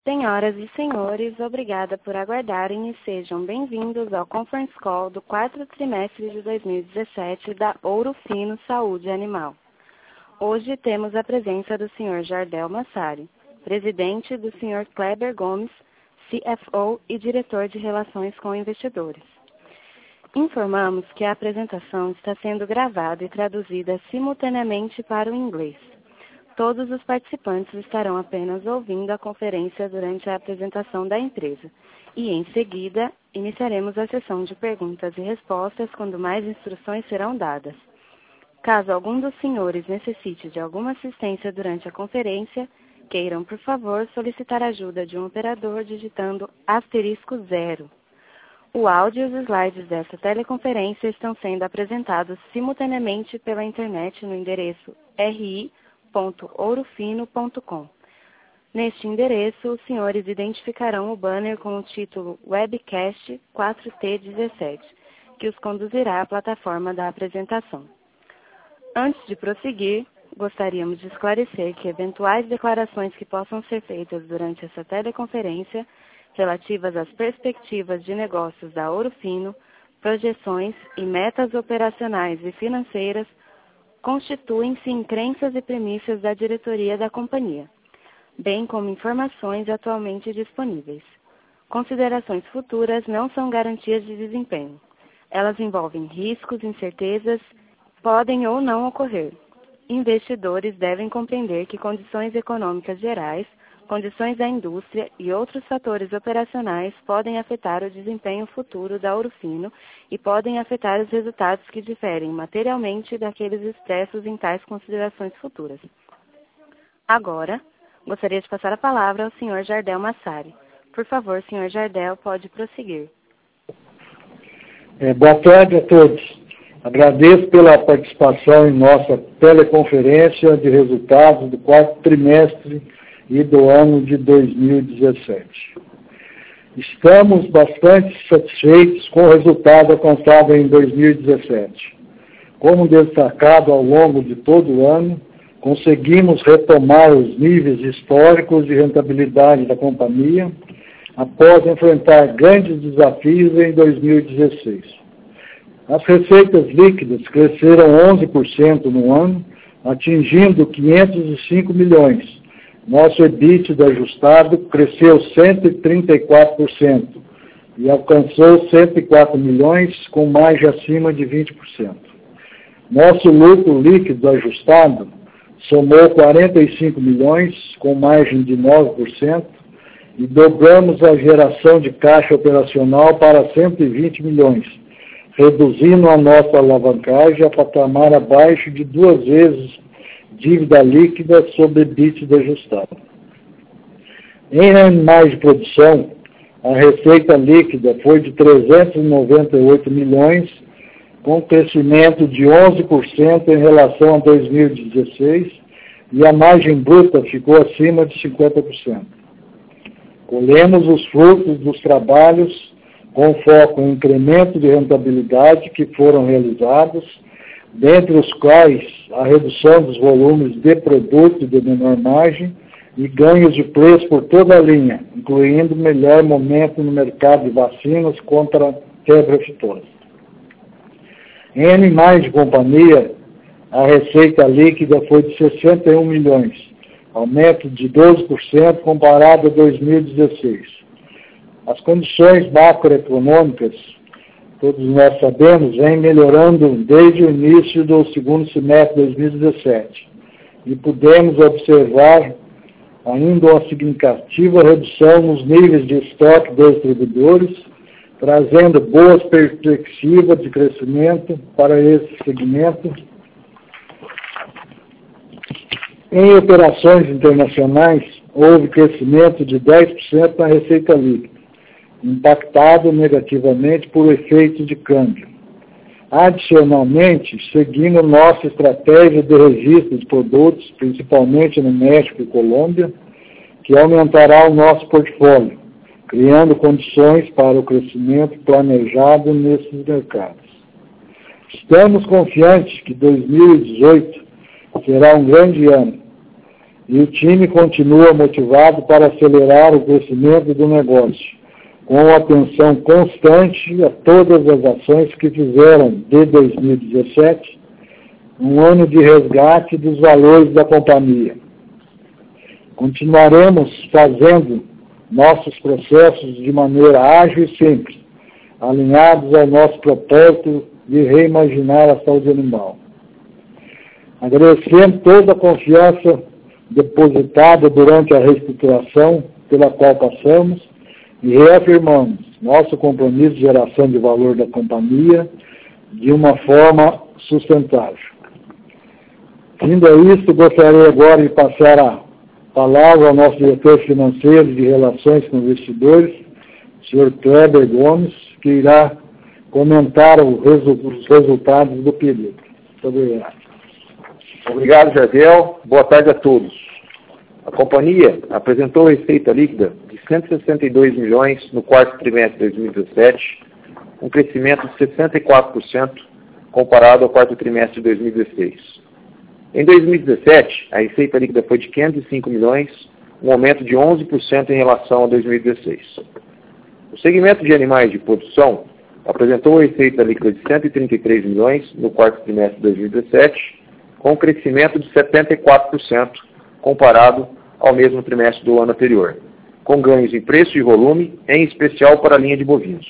Senhoras e senhores, obrigada por aguardarem e sejam bem-vindos ao Conference Call do 4º trimestre de 2017 da Ouro Fino Saúde Animal. Hoje temos a presença do Sr. Jardel Massari, presidente, do Sr. Kleber Gomes, CFO e diretor de Relações com Investidores. Informamos que a apresentação está sendo gravada e traduzida simultaneamente para o inglês. Todos os participantes estarão apenas ouvindo a conferência durante a apresentação da empresa e, em seguida, iniciaremos a sessão de perguntas e respostas quando mais instruções serão dadas. Caso algum dos senhores necessite de alguma assistência durante a conferência, queiram, por favor, solicitar a ajuda de um operador digitando *0. O áudio e os slides dessa teleconferência estão sendo apresentados simultaneamente pela internet no endereço ri.ourofino.com. Neste endereço, os senhores identificarão o banner com o título Webcast 4T17, que os conduzirá à plataforma da apresentação. Antes de prosseguir, gostaríamos de esclarecer que eventuais declarações que possam ser feitas durante essa teleconferência relativas às perspectivas de negócios da Ouro Fino, projeções e metas operacionais e financeiras constituem-se em crenças e premissas da diretoria da companhia, bem como informações atualmente disponíveis. Considerações futuras não são garantias de desempenho. Elas envolvem riscos, incertezas, podem ou não ocorrer. Investidores devem compreender que condições econômicas gerais, condições da indústria e outros fatores operacionais podem afetar o desempenho futuro da Ouro Fino e podem afetar os resultados que diferem materialmente daqueles expressos em tais considerações futuras. Agora, gostaria de passar a palavra ao Sr. Jardel Massari. Por favor, Sr. Jardel, pode prosseguir. Boa tarde a todos. Agradeço pela participação em nossa teleconferência de resultados do 4º trimestre e do ano de 2017. Estamos bastante satisfeitos com o resultado alcançado em 2017. Como destacado ao longo de todo o ano, conseguimos retomar os níveis históricos de rentabilidade da companhia após enfrentar grandes desafios em 2016. As receitas líquidas cresceram 11% no ano, atingindo 505 milhões. Nosso EBITDA ajustado cresceu 134% e alcançou 104 milhões, com margem acima de 20%. Nosso lucro líquido ajustado somou 45 milhões, com margem de 9%, e dobramos a geração de caixa operacional para 120 milhões, reduzindo a nossa alavancagem a patamar abaixo de 2 vezes dívida líquida sobre EBITDA ajustado. Em animais de produção, a receita líquida foi de 398 milhões, com crescimento de 11% em relação a 2016, e a margem bruta ficou acima de 50%. Colhemos os frutos dos trabalhos com foco em incremento de rentabilidade que foram realizados, dentre os quais a redução dos volumes de produto de menor margem e ganhos de preço por toda a linha, incluindo melhor momento no mercado de vacinas contra a febre aftosa. Em animais de companhia, a receita líquida foi de 61 milhões, aumento de 12% comparado a 2016. As condições macroeconômicas, todos nós sabemos, vem melhorando desde o início do segundo semestre de 2017 e pudemos observar ainda uma significativa redução nos níveis de estoque dos distribuidores, trazendo boas perspectivas de crescimento para esse segmento. Em operações internacionais, houve crescimento de 10% na receita líquida, impactado negativamente por efeitos de câmbio. Adicionalmente, seguimos nossa estratégia de registro de produtos, principalmente no México e Colômbia, que aumentará o nosso portfólio, criando condições para o crescimento planejado nesses mercados. Estamos confiantes que 2018 será um grande ano, e o time continua motivado para acelerar o crescimento do negócio, com atenção constante a todas as ações que fizeram de 2017 um ano de resgate dos valores da companhia. Continuaremos fazendo nossos processos de maneira ágil e simples, alinhados ao nosso propósito de reimaginar a saúde animal. Agradecendo toda a confiança depositada durante a reestruturação pela qual passamos e reafirmamos nosso compromisso de geração de valor da companhia de uma forma sustentável. Vindo a isso, gostaria agora de passar a palavra ao nosso diretor financeiro de Relações com Investidores, Sr. Kleber Gomes, que irá comentar os resultados do período. Muito obrigado. Obrigado, Jardel. Boa tarde a todos. A companhia apresentou receita líquida de 162 milhões no quarto trimestre de 2017, um crescimento de 64% comparado ao quarto trimestre de 2016. Em 2017, a receita líquida foi de 505 milhões, um aumento de 11% em relação a 2016. O segmento de animais de produção apresentou receita líquida de 133 milhões no quarto trimestre de 2017, com um crescimento de 74% comparado ao mesmo trimestre do ano anterior, com ganhos em preço e volume, em especial para a linha de bovinos.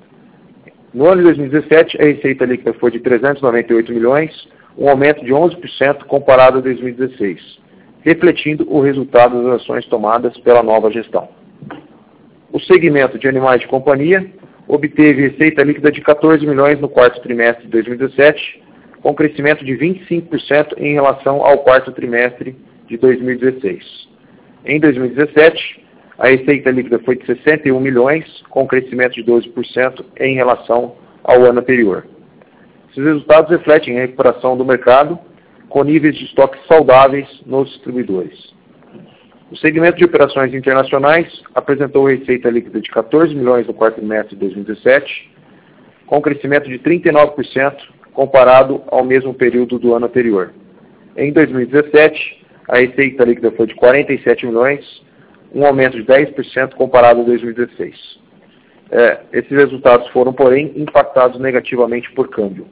No ano de 2017, a receita líquida foi de 398 milhões, um aumento de 11% comparado a 2016, refletindo o resultado das ações tomadas pela nova gestão. O segmento de animais de companhia obteve receita líquida de 14 milhões no quarto trimestre de 2017, com crescimento de 25% em relação ao quarto trimestre de 2016. Em 2017, a receita líquida foi de 61 milhões, com crescimento de 12% em relação ao ano anterior. Esses resultados refletem a recuperação do mercado, com níveis de estoque saudáveis nos distribuidores. O segmento de operações internacionais apresentou receita líquida de 14 milhões no quarto trimestre de 2017, com crescimento de 39% comparado ao mesmo período do ano anterior. Em 2017, a receita líquida foi de 47 milhões, um aumento de 10% comparado a 2016. Esses resultados foram, porém, impactados negativamente por câmbio.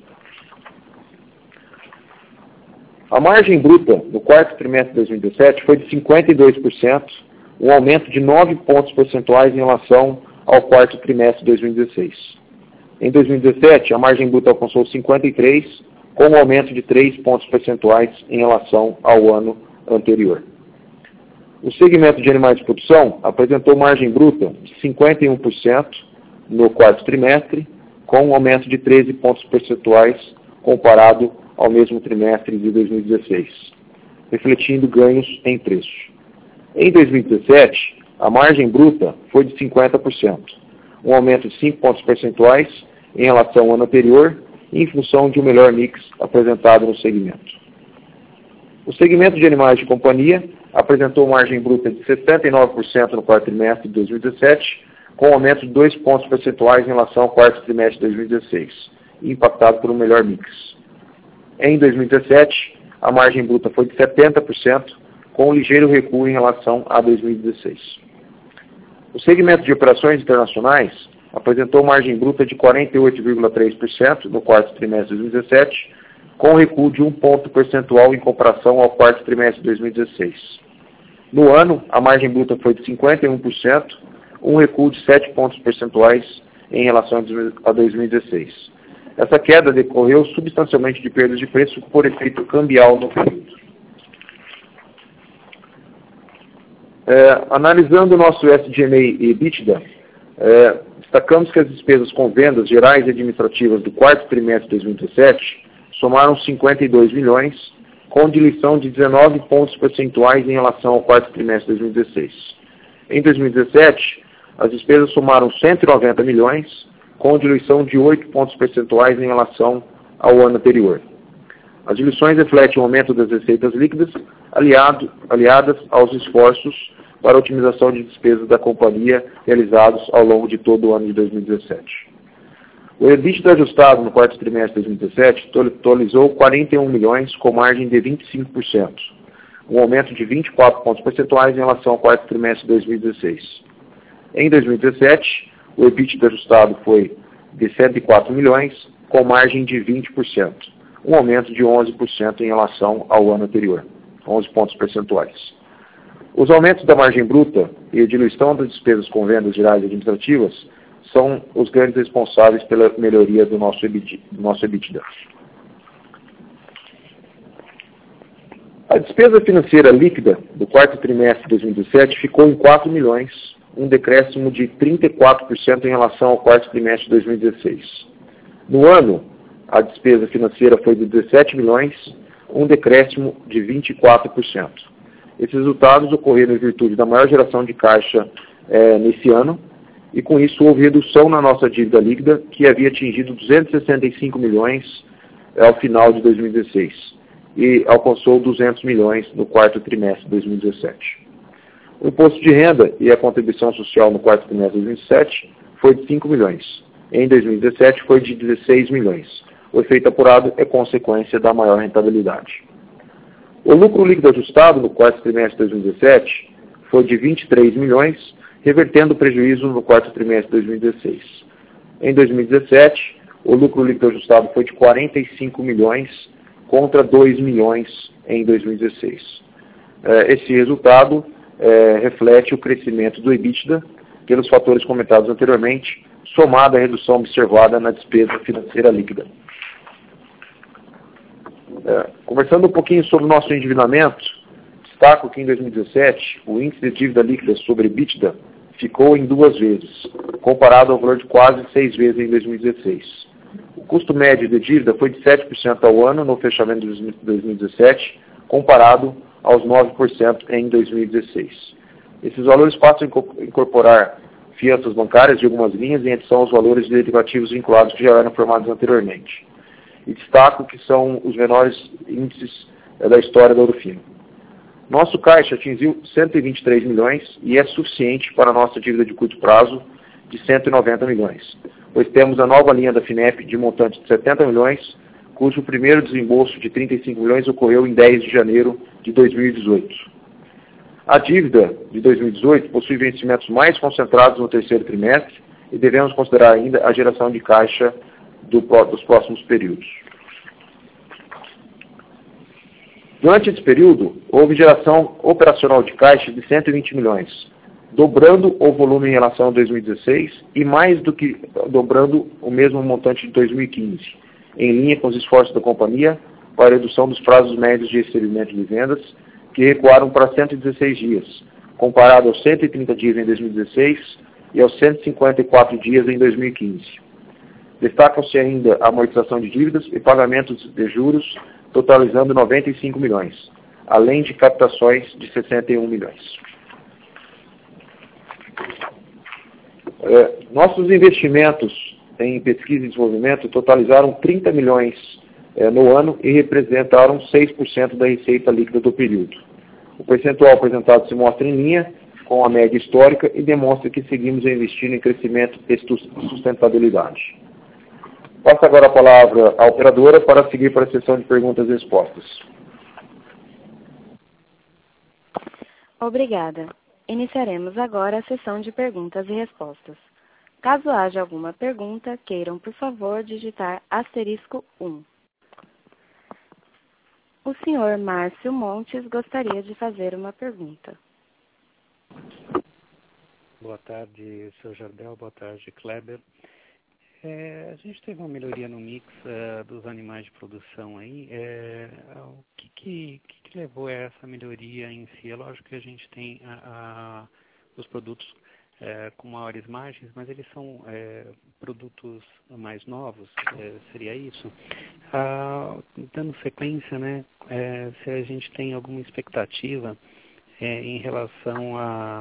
A margem bruta no quarto trimestre de 2017 foi de 52%, um aumento de 9 pontos percentuais em relação ao quarto trimestre de 2016. Em 2017, a margem bruta alcançou 53%, com um aumento de 3 pontos percentuais em relação ao ano anterior. O segmento de animais de produção apresentou margem bruta de 51% no quarto trimestre, com um aumento de 13 pontos percentuais comparado ao mesmo trimestre de 2016, refletindo ganhos em preço. Em 2017, a margem bruta foi de 50%, um aumento de 5 pontos percentuais em relação ao ano anterior, em função de um melhor mix apresentado no segmento. O segmento de animais de companhia apresentou margem bruta de 79% no quarto trimestre de 2017, com um aumento de 2 pontos percentuais em relação ao quarto trimestre de 2016, impactado por um melhor mix. Em 2017, a margem bruta foi de 70%, com um ligeiro recuo em relação a 2016. O segmento de operações internacionais apresentou margem bruta de 48,3% no quarto trimestre de 2017, com um recuo de 1 ponto percentual em comparação ao quarto trimestre de 2016. No ano, a margem bruta foi de 51%, um recuo de 7 pontos percentuais em relação a 2016. Essa queda decorreu substancialmente de perdas de preço por efeito cambial no período. Analisando o nosso SG&A e EBITDA, destacamos que as despesas com vendas gerais e administrativas do quarto trimestre de 2017 somaram 52 milhões, com diluição de 19 pontos percentuais em relação ao quarto trimestre de 2016. Em 2017, as despesas somaram 190 milhões, com diluição de 8 pontos percentuais em relação ao ano anterior. As diluições refletem o aumento das receitas líquidas, aliadas aos esforços para a otimização de despesas da companhia realizados ao longo de todo o ano de 2017. O EBITDA ajustado no quarto trimestre de 2017 totalizou 41 milhões, com margem de 25%, um aumento de 24 pontos percentuais em relação ao quarto trimestre de 2016. Em 2017, o EBITDA ajustado foi de 104 milhões, com margem de 20%, um aumento de 11% em relação ao ano anterior, 11 pontos percentuais. Os aumentos da margem bruta e a diluição das despesas com vendas gerais e administrativas são os grandes responsáveis pela melhoria do nosso EBITDA. A despesa financeira líquida do quarto trimestre de 2017 ficou em 4 milhões, um decréscimo de 34% em relação ao quarto trimestre de 2016. No ano, a despesa financeira foi de 17 milhões, um decréscimo de 24%. Esses resultados ocorreram em virtude da maior geração de caixa nesse ano, e com isso houve redução na nossa dívida líquida, que havia atingido 265 milhões ao final de 2016, e alcançou 200 milhões no quarto trimestre de 2017. O imposto de renda e a contribuição social no quarto trimestre de 2017 foi de 5 milhões. Em 2017 foi de 16 milhões. O efeito apurado é consequência da maior rentabilidade. O lucro líquido ajustado no quarto trimestre de 2017 foi de 23 milhões, revertendo o prejuízo no quarto trimestre de 2016. Em 2017, o lucro líquido ajustado foi de 45 milhões contra 2 milhões em 2016. Esse resultado reflete o crescimento do EBITDA pelos fatores comentados anteriormente, somado à redução observada na despesa financeira líquida. Conversando um pouquinho sobre o nosso endividamento, destaco que em 2017 o índice de dívida líquida sobre EBITDA ficou em 2 vezes, comparado ao valor de quase 6 vezes em 2016. O custo médio de dívida foi de 7% ao ano no fechamento de 2017, comparado aos 9% em 2016. Esses valores passam a incorporar fianças bancárias de algumas linhas em adição aos valores de derivativos vinculados que já eram formados anteriormente. E destaco que são os menores índices da história da Ouro Fino. Nosso caixa atingiu 123 milhões e é suficiente para a nossa dívida de curto prazo de 190 milhões, pois temos a nova linha da FINEP de montante de 70 milhões, cujo primeiro desembolso de 35 milhões ocorreu em 10 de janeiro de 2018. A dívida de 2018 possui vencimentos mais concentrados no terceiro trimestre e devemos considerar ainda a geração de caixa dos próximos períodos. Durante esse período, houve geração operacional de caixa de 120 milhões, dobrando o volume em relação a 2016 e mais do que dobrando o mesmo montante de 2015, em linha com os esforços da companhia para a redução dos prazos médios de recebimento de vendas, que recuaram para 116 dias, comparado aos 130 dias em 2016 e aos 154 dias em 2015. Destacam-se ainda a amortização de dívidas e pagamentos de juros, totalizando 95 milhões, além de captações de 61 milhões. Nossos investimentos em pesquisa e desenvolvimento totalizaram 30 milhões no ano e representaram 6% da receita líquida do período. O percentual apresentado se mostra em linha com a média histórica e demonstra que seguimos a investir em crescimento e sustentabilidade. Passo agora a palavra à operadora para seguir para a sessão de perguntas e respostas. Obrigada. Iniciaremos agora a sessão de perguntas e respostas. Caso haja alguma pergunta, queiram, por favor, digitar *1. O senhor Márcio Montes gostaria de fazer uma pergunta. Boa tarde, Sr. Jardel. Boa tarde, Kleber. A gente teve uma melhoria no mix dos animais de produção aí. O que levou a essa melhoria em si? É lógico que a gente tem os produtos com maiores margens, mas eles são produtos mais novos, seria isso? Dando sequência, né, se a gente tem alguma expectativa em relação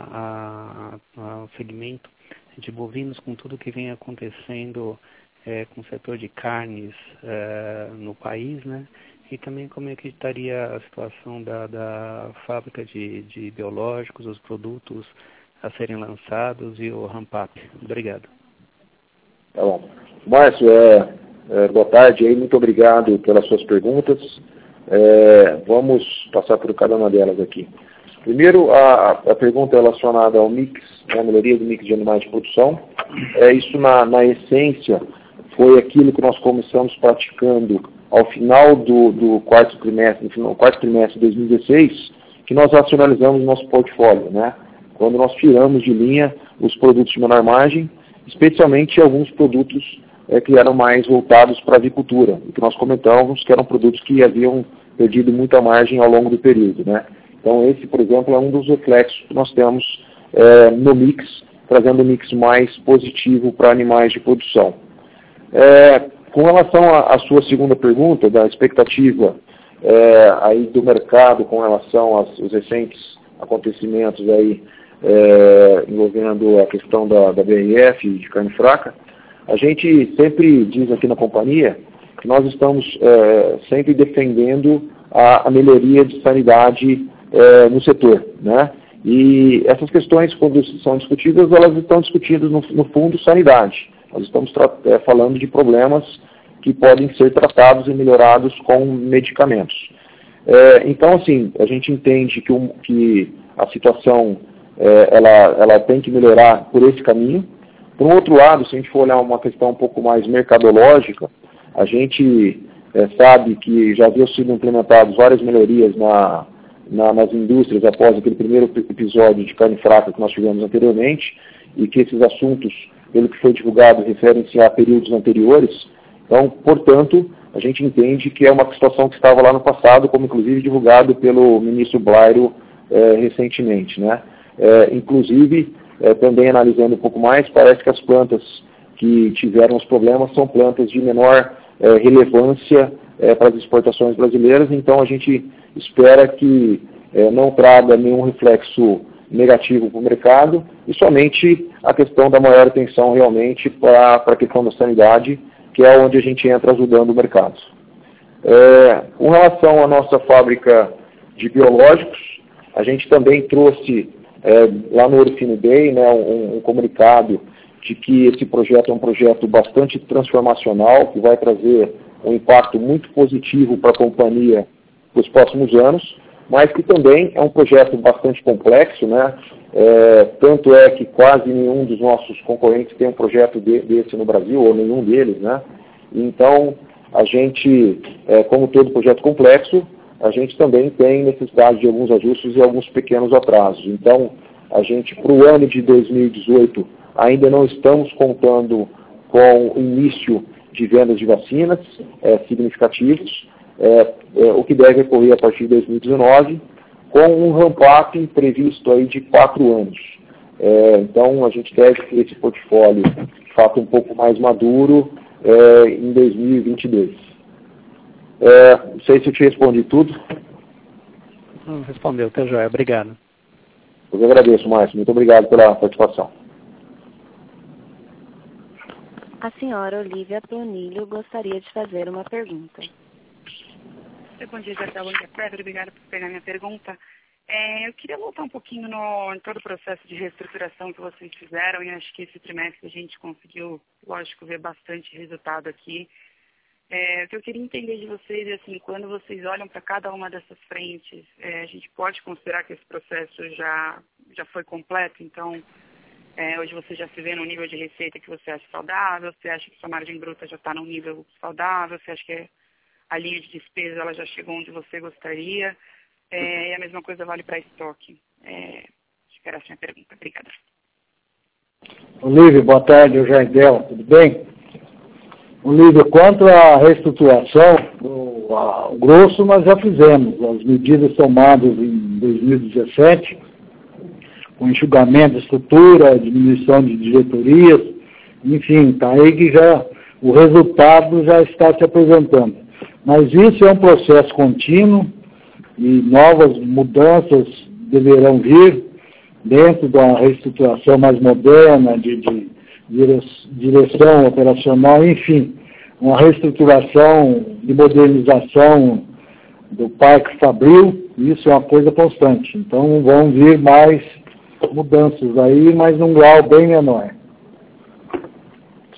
ao segmento de bovinos, com tudo que vem acontecendo com o setor de carnes no país, né? E também como é que estaria a situação da fábrica de biológicos, os produtos a serem lançados e o ramp-up. Obrigado. Tá bom. Márcio, boa tarde aí, muito obrigado pelas suas perguntas. Vamos passar por cada uma delas aqui. Primeiro, a pergunta relacionada ao mix, a melhoria do mix de animais de produção. Isso, na essência, foi aquilo que nós começamos praticando ao final do quarto trimestre, no quarto trimestre de 2016, que nós racionalizamos nosso portfólio, né? Quando nós tiramos de linha os produtos de menor margem, especialmente alguns produtos que eram mais voltados para a avicultura, e que nós comentávamos que eram produtos que haviam perdido muita margem ao longo do período, né? Então esse, por exemplo, é um dos reflexos que nós temos no mix, trazendo um mix mais positivo para animais de produção. Com relação à sua segunda pergunta, da expectativa aí do mercado com relação aos recentes acontecimentos aí, envolvendo a questão da BRF e de carne fraca, a gente sempre diz aqui na companhia que nós estamos sempre defendendo a melhoria de sanidade no setor, né? E essas questões, quando são discutidas, elas estão discutidas no fundo sanidade. Nós estamos falando de problemas que podem ser tratados e melhorados com medicamentos. Então, assim, a gente entende que a situação ela tem que melhorar por esse caminho. Por um outro lado, se a gente for olhar uma questão um pouco mais mercadológica, a gente sabe que já haviam sido implementadas várias melhorias nas indústrias após aquele primeiro episódio de carne fraca que nós tivemos anteriormente, e que esses assuntos, pelo que foi divulgado, referem-se a períodos anteriores. Então, portanto, a gente entende que é uma situação que estava lá no passado, como inclusive divulgado pelo ministro Blairo recentemente, né? Inclusive, também analisando um pouco mais, parece que as plantas que tiveram os problemas são plantas de menor relevância para as exportações brasileiras, então a gente espera que não traga nenhum reflexo negativo para o mercado, e somente a questão da maior atenção realmente para a questão da sanidade, que é onde a gente entra ajudando o mercado. Com relação à nossa fábrica de biológicos, a gente também trouxe lá no Orofino Day, né, um comunicado de que esse projeto é um projeto bastante transformacional, que vai trazer um impacto muito positivo para a companhia nos próximos anos, mas que também é um projeto bastante complexo, né? Tanto é que quase nenhum dos nossos concorrentes tem um projeto desse no Brasil, ou nenhum deles, né? Então, a gente, como todo projeto complexo, a gente também tem necessidade de alguns ajustes e alguns pequenos atrasos. Então, a gente, para o ano de 2018, ainda não estamos contando com o início de vendas de vacinas significativos, o que deve ocorrer a partir de 2019, com um ramp-up previsto aí de 4 anos. Então, a gente deve ter esse portfólio, de fato, um pouco mais maduro em 2022. Não sei se eu te respondi tudo. Respondeu, tá joia. Obrigado. Eu agradeço, Márcio. Muito obrigado pela participação. A senhora Olívia Planilho gostaria de fazer uma pergunta. Bom dia, Jardel. Bom dia, Pedro. Obrigada por pegar minha pergunta. Eu queria voltar um pouquinho em todo o processo de reestruturação que vocês fizeram, e acho que esse trimestre a gente conseguiu, lógico, ver bastante resultado aqui. O que eu queria entender de vocês é assim, quando vocês olham para cada uma dessas frentes, a gente pode considerar que esse processo já foi completo? Então, hoje você já se vê no nível de receita que você acha saudável? Você acha que sua margem bruta já está num nível saudável? Você acha que a linha de despesa ela já chegou onde você gostaria? E a mesma coisa vale para estoque. Acho que era essa a minha pergunta. Obrigada. Olívia, boa tarde, eu Jardel, tudo bem? Olívia, quanto à reestruturação, o grosso nós já fizemos, as medidas tomadas em 2017, com enxugamento de estrutura, diminuição de diretorias, enfim, está aí que o resultado já está se apresentando. Mas isso é um processo contínuo e novas mudanças deverão vir dentro da reestruturação mais moderna, de direção operacional, enfim, uma reestruturação de modernização do Parque Fabril, isso é uma coisa constante. Então vão vir mais mudanças aí, mas num grau bem menor.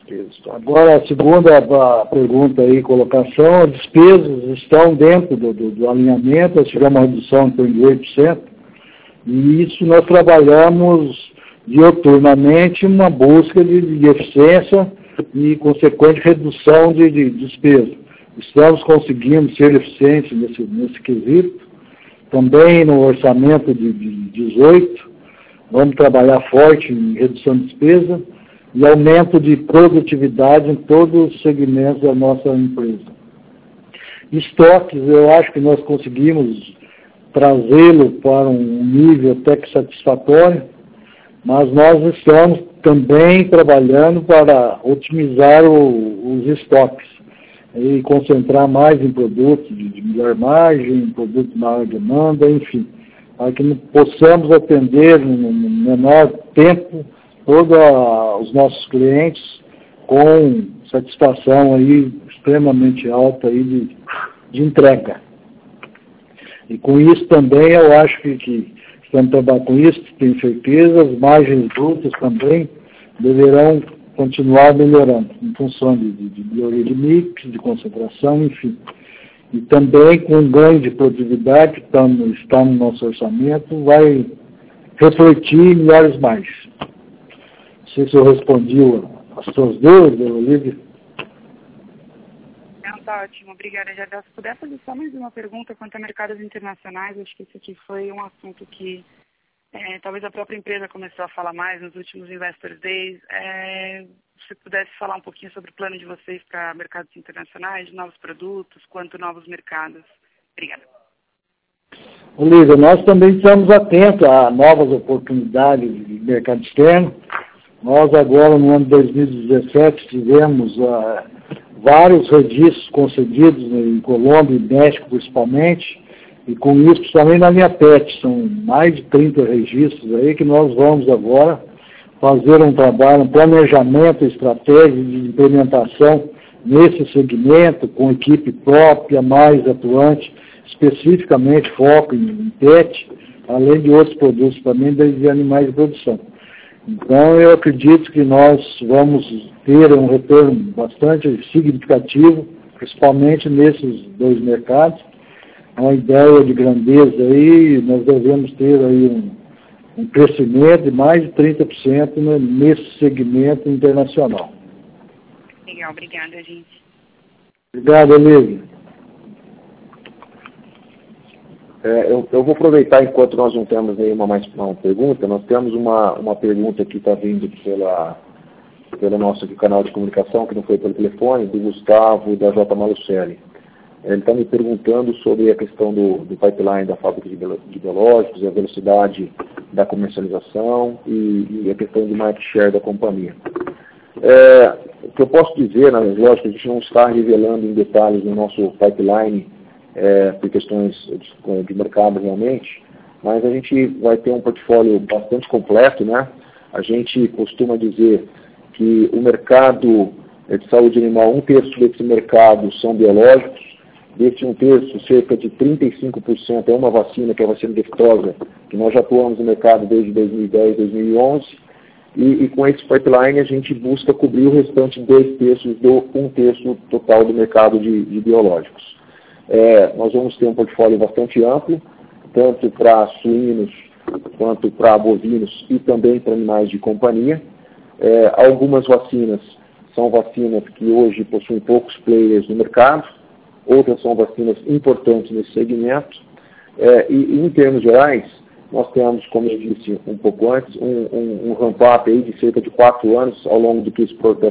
Agora, a segunda pergunta aí, colocação, as despesas estão dentro do alinhamento, nós tivemos uma redução em torno de 8%, e isso nós trabalhamos dioturnamente uma busca de eficiência e consequente redução de despesa. Estamos conseguindo ser eficientes nesse quesito. Também no orçamento de 18, vamos trabalhar forte em redução de despesa e aumento de produtividade em todos os segmentos da nossa empresa. Estoques, eu acho que nós conseguimos trazê-lo para um nível até que satisfatório, mas nós estamos também trabalhando para otimizar os estoques e concentrar mais em produtos de melhor margem, produtos de maior demanda, enfim, para que possamos atender no menor tempo todos os nossos clientes com satisfação aí extremamente alta aí de entrega. E com isso também eu acho que estamos trabalhando com isso, tenho certeza, as margens brutas também deverão continuar melhorando, em função de melhoria de mix, de concentração, enfim. E também com um ganho de produtividade que está no nosso orçamento, vai refletir em melhores margens. Não sei se eu respondi as suas dúvidas, Olívia. Tá ótimo, obrigada, Jardel. Se puder fazer só mais uma pergunta quanto a mercados internacionais, acho que esse aqui foi um assunto que talvez a própria empresa começou a falar mais nos últimos Investor Days. Se pudesse falar um pouquinho sobre o plano de vocês para mercados internacionais, novos produtos, quanto novos mercados. Obrigada. Olívia, nós também estamos atentos a novas oportunidades de mercado externo. Nós agora, no ano de 2017, tivemos vários registros concedidos em Colômbia e México, principalmente, e com isso também na minha PET, são mais de 30 registros aí que nós vamos agora fazer um trabalho, um planejamento estratégico de implementação nesse segmento, com equipe própria, mais atuante, especificamente foco em PET, além de outros produtos também de animais de produção. Então, eu acredito que nós vamos ter um retorno bastante significativo, principalmente nesses dois mercados. Uma ideia de grandeza aí, nós devemos ter aí um crescimento de mais de 30% nesse segmento internacional. Legal, obrigada, gente. Obrigado, Olívia. Eu vou aproveitar enquanto nós não temos nenhuma mais uma pergunta, nós temos uma pergunta que está vindo pelo nosso canal de comunicação, que não foi pelo telefone, do Gustavo da J. Malucelli. Ele está me perguntando sobre a questão do pipeline da fábrica de biológicos, a velocidade da comercialização e a questão de market share da companhia. O que eu posso dizer, lógico, a gente não está revelando em detalhes o nosso pipeline por questões de mercado realmente, mas a gente vai ter um portfólio bastante completo, né? A gente costuma dizer que o mercado de saúde animal, 1/3 desse mercado são biológicos, desse 1/3, cerca de 35% é uma vacina, que é a vacina de aftosa, que nós já atuamos no mercado desde 2010, 2011, e com esse pipeline a gente busca cobrir o restante 2/3 do 1/3 total do mercado de biológicos. Nós vamos ter um portfólio bastante amplo, tanto para suínos quanto para bovinos e também para animais de companhia. Algumas vacinas são vacinas que hoje possuem poucos players no mercado, outras são vacinas importantes nesse segmento. E em termos gerais, nós temos, como eu disse um pouco antes, um ramp-up aí de cerca de 4 anos, ao longo do que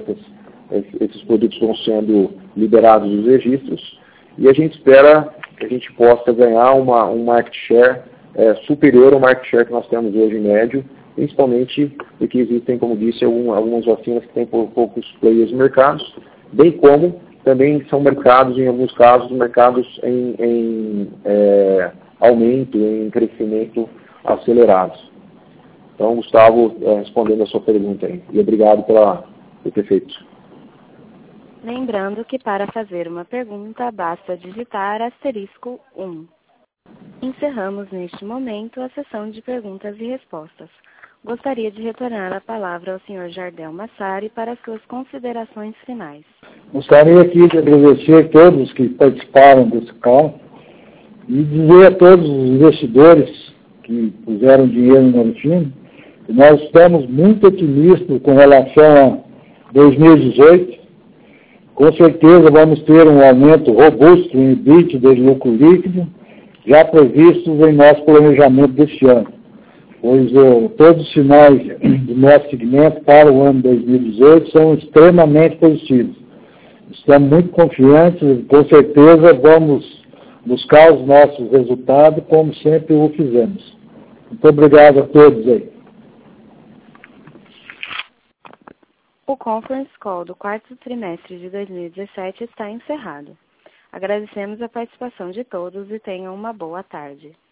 esses produtos vão sendo liberados dos registros. E a gente espera que a gente possa ganhar um market share superior ao market share que nós temos hoje em médio, principalmente porque existem, como disse, algumas vacinas que têm poucos players no mercado, bem como também são mercados, em alguns casos, mercados em aumento, em crescimento acelerado. Então, Gustavo, respondendo a sua pergunta aí. E obrigado por ter feito. Lembrando que para fazer uma pergunta, basta digitar *1. Encerramos neste momento a sessão de perguntas e respostas. Gostaria de retornar a palavra ao Sr. Jardel Massari para suas considerações finais. Gostaria aqui de agradecer a todos que participaram desse call e dizer a todos os investidores que puseram dinheiro no Orofino que nós estamos muito otimistas com relação a 2018. Com certeza vamos ter um aumento robusto em EBITDA de lucro líquido, já previstos em nosso planejamento deste ano, pois todos os sinais do nosso segmento para o ano 2018 são extremamente positivos. Estamos muito confiantes e com certeza vamos buscar os nossos resultados como sempre o fizemos. Muito obrigado a todos aí. O conference call do quarto trimestre de 2017 está encerrado. Agradecemos a participação de todos e tenham uma boa tarde.